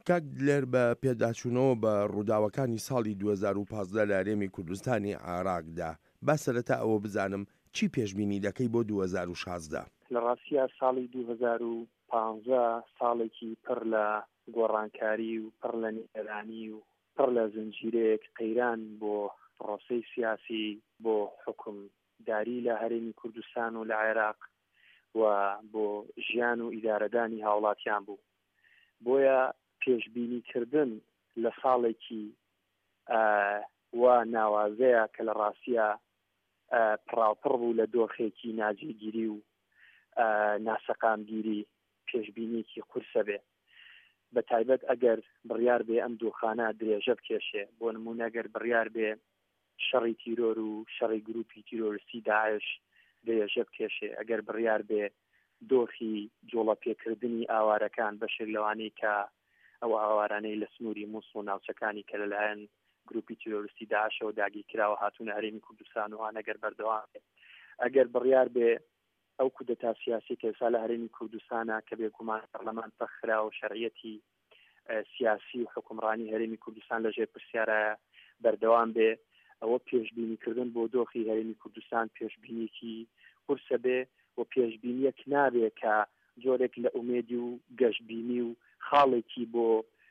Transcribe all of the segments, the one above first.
کاک دلێر بە پێداچوونەوە بە ڕووداوەکانی ساڵی 2015 لە هەرێمی کوردستانی عێراقدا با سەرەتا ئەوە بزانم چی پێشبینی دەکەی بۆ 2016؟ لە ڕاستیە ساڵی 2015 ساڵێکی پڕ لە گۆڕانکاری و پڕ لە نیگەرانی و پڕ لە زنجیرەیەک قەیران بۆ ڕۆسەی سیاسی بۆ حکومداری لە هەرێمی کوردستان و لە عێراق و بۆ ژیان و ئیدارەدانی هاوڵاتیان بوو. بۆیە پێشبینیکردن لە ساڵێکی وا ناوازەیە کە لە ڕاستیە پڕاوپڕ بوو لە دۆخێکی ناجێگیری و ناسەقامگیری پێشبینیکی قورسە بێ. بە تایبەت ئەگەر بڕیار بێ ئەم دۆخانە درێژە بکێشێ، بۆ نمونە ئەگەر بڕیار بێ شەڕی تیرۆر و شەڕی گروپی تیرۆریستی داعش درێژە بکێشێ، ئەگەر بڕیار بێ دۆخی جۆڵە پێکردنی ئاوارەکان بەشێک لەوانەی کە ئەو ئاوارانەی لە سنووری مووسڵ و ناوچەکانی کە لەلایەن گروپی تیرۆریستی داعشەوە داگیر کراوە هاتوونە هەرێمی کوردستان و ئەگەر بەردەوام بێ، ئەگەر بڕیار بێ ئەو کودەتا سیاسی کە ئێستا لە هەرێمی کوردستانە کە بێگومان پەرلەمان پەخرا و شەرعیەتی سیاسی و حکومڕانی هەرێمی کوردستان لەژێر پرسیارە بەردەوام بێ، ئەوە پێشبینیکردن بۆ دۆخی هەرێمی کوردستان پێشبینیکی قورسە بێ و پێشبینیەک نابێ کە جۆرێک لە ئومێدی و گەشتبینی و خاڵێکی بۆ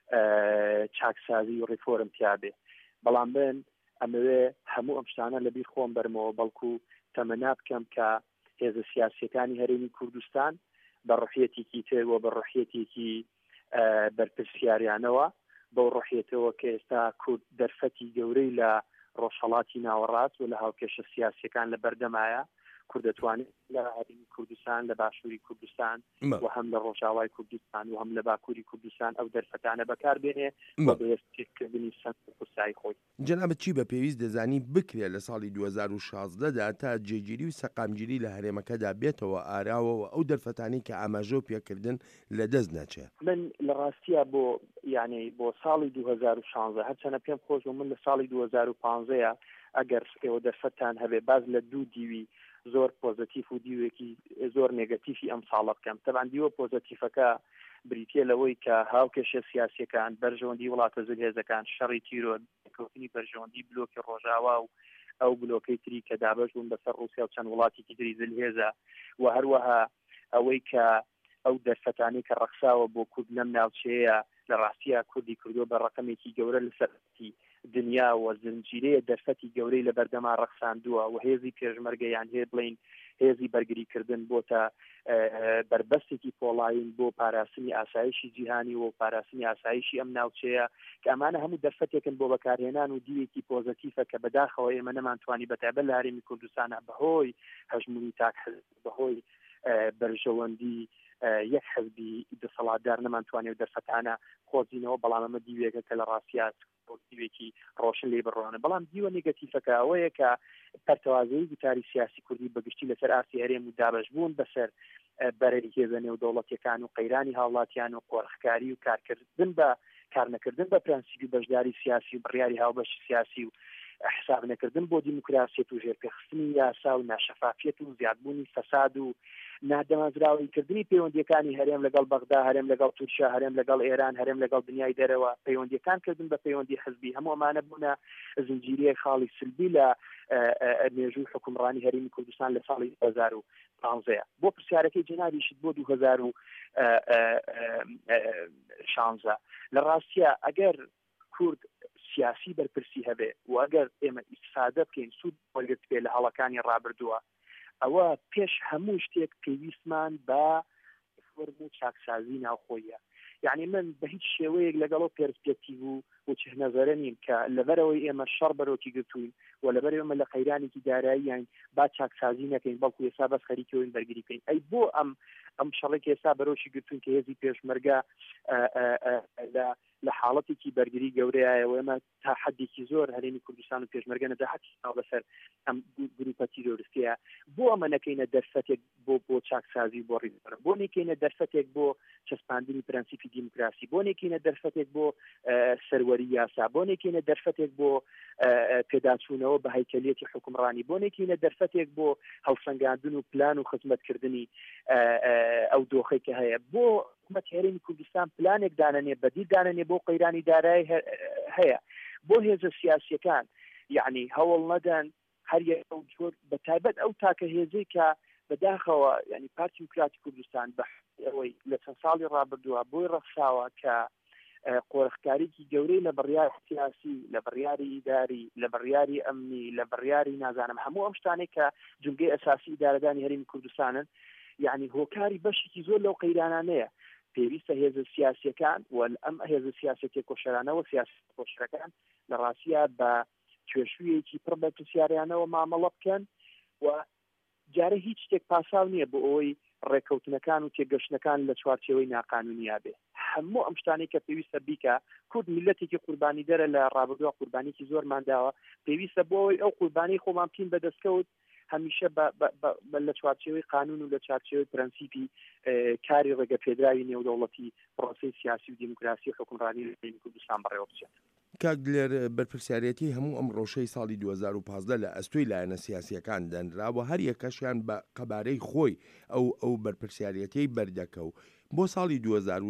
چاکسازی و ڕیفۆرم پیابێ. بەڵام بن ئەمەوێ هەموو ئەم شتانە لەبیر خۆم بەرمەوە، بەڵکو تەمەنا بکەم کە هێزە سیاسیەکانی هەرێمی کوردستان بە ڕوحیەتێکی تێوە بە ڕوحیەتێکی بەرپرسیاریانەوە بەو ڕوحیەتەوە کە ئێستا کورد دەرفەتی گەورەی لە ڕۆژهەڵاتی ناوەڕاست و لە هاوکێشە سیاسیەکان لە بەردەمایە کورد دەتوانێت لە هەرێمی کوردستان لە باشووری کوردستان و هەم لە ڕۆژاوای کوردستان و هەم لە باکووری کوردستان ئەو دەرفەتانە بەکاربێنێ بۆ بەهێزکردنی سەند قسای خۆی. جەنابەت چی بە پێویست دەزانی بکرێت لە ساڵی 2016دا تا جێگیری و سەقامگیری لە هەرێمەکەدا بێتەوە ئاراوە و ئەو دەرفەتانی کە ئاماژە و پێکردن لە دەست نەچێت؟ من لە ڕاستیە بۆ ساڵی 2016 هەرچەنە پێم خۆش و من لە ساڵی 2015 ئەگەر ئێوە دەرفەتان هەبێ باز لە دوو دیوی زۆر پۆزتیف و دیوێکی زۆر نێگەتیفی ئەم ساڵە بکەم. تەبان دیوە پۆزتیفەکە بریتێ لەوەی کە هاوکێشە سیاسیەکان بەرژەوەندی وڵاتە زلهێزەکان شەڕی تیرۆر کەوتنی بەرژەوەندی بلۆکی ڕۆژاوا و ئەو بلۆکەی تری کە دابەش بوون بەسەر رووسیا و چەند وڵاتێکی تری زلهێزە و هەروەها ئەوەی کە ئەو دەرفەتانی کە ڕەخساوە بۆ کورد لەم ناوچەیە لە ڕاستیە کوردی کردووە بە ڕقمێکی گەورە لەسەرەتی دنیا و زنجیرەیە دەرفەتی گەورەی لە بەردەما ڕەخساندووە و هێزی پێشمەرگەیان هەیە بڵین هێزی بەرگریکردن بۆتە بربەستێکی پۆڵاوین بۆ پاراستنی ئاسایشی جیهانی و پاراستنی ئاسایشی ئەم ناوچەیە کە ئەمانە هەموو دەرفەتێکن بۆ بەکارهێنان و دیوێکی پۆزتیفە کە بەداخەوە ئێمە نەمانتوانی بەتایبەت لە هەرێمی کوردستانە بەهۆی هەژمونی تاک بەهۆی بەرژەوەندی یەک حەزبی دەسەڵاتدار نەمانتوانێت و دەرفەتانە خۆزینەوە، بەڵام ئەمە دیوێکە کە لە ڕاستیات دیوێکی ڕۆشن لێ بڕۆنە. بەڵام دیوە نێگەتیفەکە ئەوەیە کە پەرتەوازەی گوتاری سیاسی کوردی بەگشتی لەسەر ئارسی هەرێم و دابەشبوون بەسەر بەرەی هێزە نێودەوڵەتیەکان و قەیرانی هاوڵاتیان و قۆڕخکاری و کارکردن بە کارنەکردن بە پرەنسیپی بەشداری سیاسی و بڕیاری هاوبەشی سیاسی و حساب نەکردن بۆ دیموکراسیەت و ژێرپێخستنی یاسا و ناشەفافیەت و زیادبوونی فەساد و نادەمەزراوەیکردنی پەیوەندیەکانی هەرێم لەگەڵ بەغدا، هەرێم لەگەڵ تورکیا، هەرێم لەگەڵ ئێران، هەرێم لەگەڵ دنیای دەرەوە، پەیوەندیەکان کردن بە پەیوەندی حزبی، هەموو ئەمانە بوونە زنجیرەیە خاڵی سلبی لە مێژووی حکومڕانی هەرێمی کوردستان لە ساڵی 2015. بۆ پرسیارەکەی جەنابیشت بۆ 2016 لە ڕاستیە ئەگەر کورد سیاسی بەرپرسی هەبێ و ئەگەر ئێمە ئیستفادە بکەین سوود وەرگرت بێ لە هەڵەکانی ڕابردووە، ئەوە پێش هەموو شتێک پێویستمان بە فۆرم و چاکسازی ناوخۆیە. یعنی من بە هیچ شێوەیەک لەگەڵ پێرسپێکتیڤ و چهنەزەرە نیم کە لەبەرەوەی ئێمە شەڕ بەرەوتی گرتوین و لەبەرەوەی ئێمە لە قەیرانێکی داراییان با چاکسازی نەکەین، بەڵکو ئێستا بەس خەریکەوەین بەرگری بکەین. ئەی بۆ ئەم شەڕێک ئێستا بەرەوشی گرتوین کە هێزی پێشمەرگە لە حاڵەتێکی بەرگری گەورەیە و ئێمە تا حەدێکی زۆر هەرێمی کوردستان و پێشمەرگە نەداهاتی بەسەر ئەم گروپە تیرۆریستیە. بۆ ئەمە نەکەینە دەرفەتێک بۆ چاکسازی بۆ ڕیزبەرن، بۆ نەکەینە دەرفەتێک بۆ چەسپاندنی پرەنسیپی دیموکراسی، بۆ نەکەینە دەرفەتێک بۆ سەروەری یاسا، بۆ نەکەینە دەرفەتێک بۆ پێداچوونەوە بە هەیکەلیەتی حکومڕانی، بۆ نەکەینە دەرفەتێک بۆ هەڵسەنگاندن و پلان و خزمەتکردنی ئەو دۆخەی کە هەیە. بۆ حکومت هێرێمی کوردستان پلانێک دانەنێ بەدی دانەنێ بۆ قەیرانی دارایی هەیە بۆ هێزە سیاسیەکان یعنی هەوڵ نەدەن هەر جۆر بە تایبەت ئەو تاکە هێزەی کە بەداخەوە ینی پارتی دموکراتی کوردستان بە ئەوەی لە چەند ساڵی ڕابردووە بۆی ڕەخساوە کە قۆرخکاریی گەورەی لە بڕیار سیاسی لە بڕیاری ئیداری لە بڕیاری ئەمنی لە بڕیاری نازانم هەموو ئەم شتانێک کە جلگەی ئەساسی ئیدارەدانی هەرێمی کوردستانن یعنی هۆکاری بەشێکی زۆر لەو قەیرانانەیە پێویستە هێزە سیاسیەکان و ئەم هێزە سیاسەتی کۆشەرانەوە سیاست کۆشەرەکان لە ڕاستیە بە کێشوویەکی پڕ بە پرسیاریانەوە مامەڵە بکەن و جارە هیچ شتێک پاساو نییە بۆ ئەوەی ڕێکەوتنەکان و تێگەشتەکان لە چوارچێوەی ناقانونیا بێ هەموو ئەم شتانی کە پێویستە بیکە کورد میلەتێکی قوربانی دەرە لە ڕابردووە قوربانێکی زۆرمان داوە پێویستە بۆ ئەوەی ئەو قوربانی خۆمان بکەین بەدەستکەوت هەمیشە لە چوارچێوەی قانون و لە چوارچێوەی پرەنسیپی کاری ڕێگە پێدراوی نێودەوڵەتی پرۆسەی سیاسی و دیموکراسی و حکومڕانی لە هەرێمی کوردستان بەڕێوە بچێت. کاک دلێر بەرپرسیارەتی هەموو ئەم ڕۆژەی ساڵی 2015 لە ئەستۆی لایەنە سیاسیەکان دەنراوە هەر یەکەشیان بە قەبارەی خۆی ئەو بەرپرسیارەتی بەردەکەو بۆ ساڵی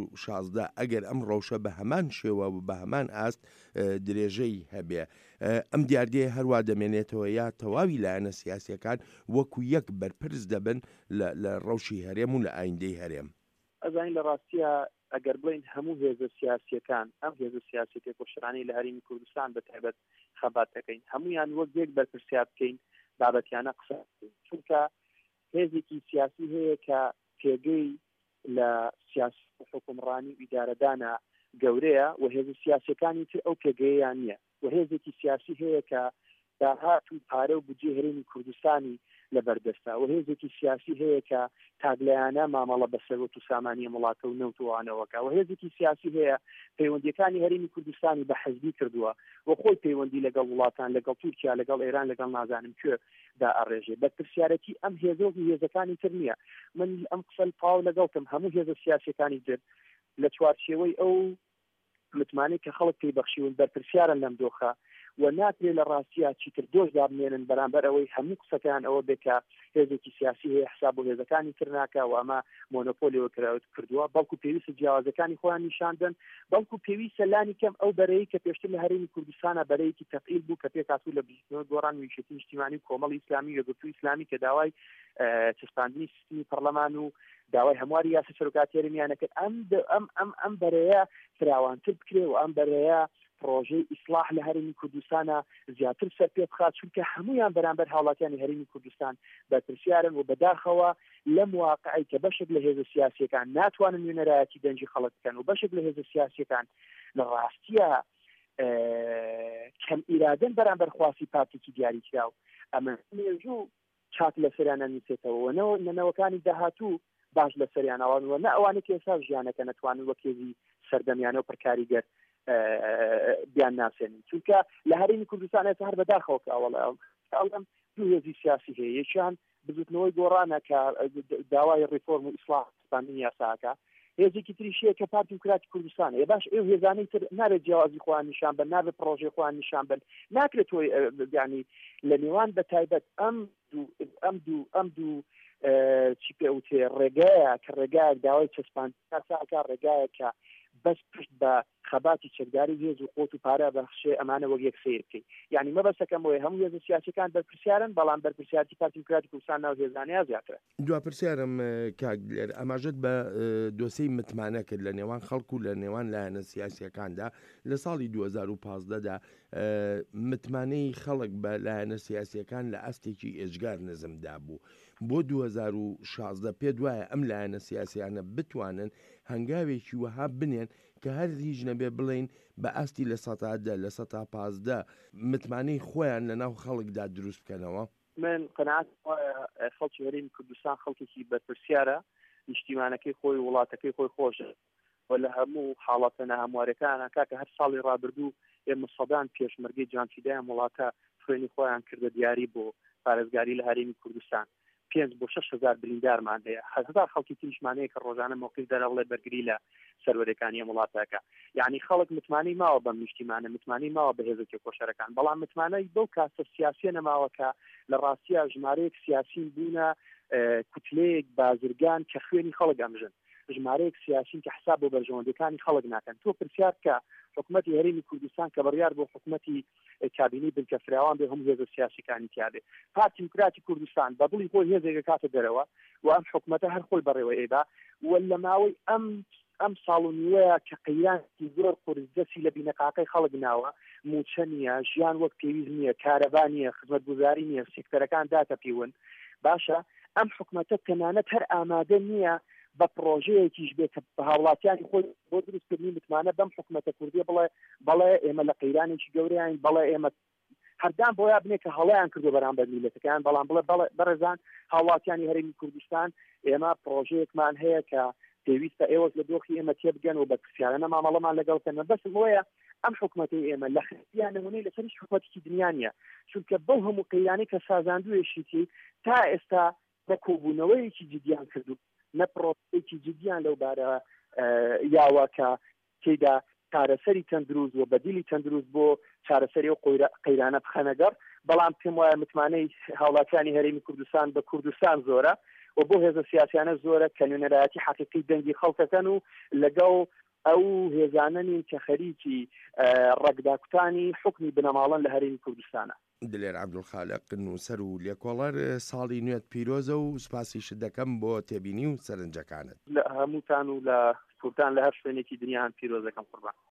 2016 ئەگەر ئەم ڕۆژە بە هەمان شێوە و بە هەمان ئاست درێژەی هەبێ ئەم دیاردەیە هەروە دەمێنێتەوە یا تەواوی لایەنە سیاسیەکان وەکو یەک بەرپرس دەبن لە ڕەوشی هەرێم و لە ئایندەی هەرێم. ئەزانین لە ڕاستیە ئەگەر بڵین هەموو هێزە سیاسیەکان ئەم هێزە سیاسەتی کۆشەرانی لە هەرێمی کوردستان بە تایبەت خەبات دەکەین هەمویان وەک یەک بەرپرسیار بکەین بابەتیانە قسە چونکە هێزێکی سیاسی هەیە کە پێگەی لە سیاسی حکومڕانی و ئیدارەدانە گەورەیە و هێزە سیاسیەکانی تر ئەو پێگەیان نییە و هێزێکی سیاسی هەیە کە داهات و پارە و بودجێ هەرێمی کوردستانی لەبەردەستە و هێزێکی سیاسی هەیە کە تاگلایانە مامەڵە بەسەرەوەت و سامانیە وڵاتە و نەوتوانەوەکە و هێزێکی سیاسی هەیە پەیوەندیەکانی هەرێمی کوردستانی بە حەزبی کردووە و خۆی پەیوەندی لەگەڵ وڵاتان لەگەڵ تورکیا لەگەڵ ئێران لەگەڵ نازانم کوێ دا ئەڕێژێ بەرپرسیارەتی ئەم هێزە هێزەکانی تر نییە من ئەم قسە پاو لەگەڵتم هەموو هێزە سیاسیەکانی تر لە چوارچێوەی ئەو متمانەی کە خەڵک پێی بەخشیون بەرپرسیارن لەم دۆخە و ناکرێت لە ڕاستیە چیتر دۆش دابنێنن بەرامبەر ئەوەی هەموو قسەکان ئەوە بێکە هێزێکی سیاسی هەیە حساب بۆ هێزەکانی تر ناکە و ئەمە مۆنۆپۆلیەوە کردووە بەڵکو پێویستە جیاوازەکانی خۆیان نیشاندن بەڵکو پێویستە لانی کەم ئەو بەرەیە کە پێشتر لە هەرێمی کوردستانە بەرەیەکی تەفعیل بوو کە پێکهاتوو لە بژێتنەوە گۆڕان ویشەتی نیشتیمانی و کۆمەڵی ئیسلامی یەکگرتووی ئیسلامی کە داوای چەسپاندنی سیستمی پەرلەمان و داوای هەمواری یاسا سەرۆکاتی هەرێمیانە کرد ئەم بەرەیە فراوانتر بکرێ و ئەم بەرەیە پرۆژەی ئیسلاح لە هەرێمی کوردستانە زیاتر سەر پێ بخات چونکە هەمویان بەرامبەر هاوڵاتیانی هەرێمی کوردستان بەرپرسیارن و بەداخەوە لەم واقعی کە بەشێک لە هێزە سیاسیەکان ناتوانن نوێنەرایەتی دەنجی خەڵک بکەن و بەشێک لە هێزە سیاسیەکان لە ڕاستیە کەم ئیرادەن بەرامبەر خواستی پارتێکی دیاریکراو ئەمە مێژوو چاک لە سەریانە نیسێتەوە نەنەوەکانی داهاتوو باش لە سەریانەوەنەوە نە ئەوانە کە ئێستا ژیانەکە نەتوانن وەکێزی سەردەمیانە و پڕکاریگەر بیان ناسێنین چونکە لە هەرێمی کوردستان ئێستا هەر بەداخەوە کە ئەوڵەم دوو هێزی سیاسی هەیە یەکیان بزوتنەوەی گۆڕانە کە داوای ڕیفۆرم و ئیسلاح سپاندنی یاساکە هێزێکی تریشیە کە پارتی دموکراتی کوردستانە باش ئێو هێزانەی تر نابێت جیاوازی خۆیان نیشان بن نابێت پرۆژەی خۆیان نیشان بن ناکرێت تۆی یعنی لە نێوان بە تایبەت ئەم دوو چی پێوتێ ڕێگایە کە ڕێگایەک داوای چەسپاندنی یاساکە ڕێگایە کە بەس پشت بە خەباتی چەکداری هێز و قوت و پارە بەخشێ ئەمانە وەک یەک سیر بکەین یعنی مەبەستەکەم بۆیە هەموو هێزە سیاسیەکان بەرپرسیارن بەڵام بەرپرسیارەتی پارتی دموکراتی کوردستان ناو هێزانەیە زیاترە دوپرسیارم کاک دلێر ئەماژەت بە دۆسەی متمانە کرد لە نێوان خەڵک و لە نێوان لایەنە سیاسیەکاندا لە ساڵی 2015دا متمانەی خەڵک بە لایەنە سیاسیەکان لە ئەستێکی ئێجگار نزمدا بوو بۆ 2016 پێ دوایە ئەم لایەنە سیاسیانە بتوانن هەنگاوێکی وەها بنێن کە هەر هیچ نەبێ بڵین بە ئەستی لە 110 لە 115 متمانەی خۆیان لە ناو خەڵکدا دروست بکەنەوە. من قەناعەت خەڵکی هەرێمی کوردستان خەڵکێکی بەرپرسیارە نیشتیمانەکەی خۆی وڵاتەکەی خۆی خۆشە و لە هەموو حاڵەتە نەهەموارەکانە کاکە هەر ساڵی ڕابردوو ئێمە سەدان پێشمەرگەی جانفیدایان وڵاتە خوێنی خۆیان کردە دیاری بۆ پارێزگاری لە هەرێمی کوردستان 5 بۆ 6,000 بریندارمان هەیە 1000 خەڵکی تریشمانەیە کە ڕۆژانە موقف دەرەڵێ بەرگری لە سەروەرەکانی وڵاتەکە یعنی خەڵک متمانەی ماوە بەم نیشتیمانە متمانەی ماوە بە هێزێکی کۆشەرەکان بەڵام متمانەی بەو کاسە سیاسیە نەماوەکە لە ڕاستیە ژمارەیەک سیاسین بوونە کوتلەیەک بازرگان کە خوێنی خەڵک ئەمژن ژمارەیەک سیاسین کە حساب بۆ بەرژەوەندەکانی خەڵک ناکەن. تۆ پرسیار کە حکوومەتی هەرێمی کوردستان کە بڕیار بۆ حکوومەتی کابینی بنکەفراوان بێ هەموو هێزە سیاسیەکانی تیاابێ. پارتی دیموکراتی کوردستان بە دڵی خۆی هێزێکە کاتە دەرەوە و ئەم حکوومەتە هەر خۆی بەڕێوە ئێدا و لە ماوەی ئەم ساڵ و نیوەیە کە قەیرانی زۆر قورسدەسی لە بینەقاقەی خەڵک ناوە، موچە نییە، ژیان وەک پێویست نییە، کارەبا نییە، خزمەتگوزاری نییە، سێکتەرەکان داتەپیون. باشە ئەم حکوومەتە تەنانەت هەر ئامادە نییە بە پرۆژەیەکیش بێت کە بە هاوڵاتیانی خۆی بۆ دروستکردنی متمانە بەم حکوومەتە کوردیە بڵێ ئێمە لە قەیرانێکی گەورەیان، بەڵێ ئێمە هەردان بۆیان بنێ کە هەڵەیان کردو بەرامبەر میلەتەکان، بەڵام بڵێ بەڕێزان هاوڵاتیانی هەرێمی کوردستان ئێمە پرۆژەیەکمان هەیە کە پێویستە ئێوەش لە دۆخی ئێمە تێبگەن و بە پرسیارانە مامەڵەمان لەگەڵکەن. بەسم وەیە ئەم حکوومەتی ئێمە لە خەتیان نمونەی لەسەر هیچ حکوومەتێکی دنیا نیە، چونکە بەو هەموو قەیرانی کە سازاندوویەشیتی تا ئێستا بە کۆبوونەوەیەکی جدیان کردو، نە پرۆسەیەکی جدیان لەو بارە یاوە کە تێیدا چارەسەری تەندروست و بەدیلی تەندروست بۆ چارەسەری و قەیرانە بخەنەگەڕ. بەڵام پێم وایە متمانەی هاوڵاتیانی هەرێمی کوردستان بە کوردستان زۆرە و بۆ هێزە سیاسیانە زۆرە کە نوێنەرایەتی حەقیقی دەنگی خەڵکەکەن و لەگەڵ ئەو هێزانەنین کە خەریکی ڕێکداکوتانی حکمی بنەماڵەن لە هەرێمی کوردستانە. دلێر عەبدولخالق نووسەر و لێکۆڵەر، ساڵی نوێت پیرۆزە و سوپاسیش دەکەم بۆ تێبینی و سەرنجەکانت. لە هەمووتان و لە کوردستان لە هەر شوێنێکی دنیاان پیرۆزەکەم قوربان.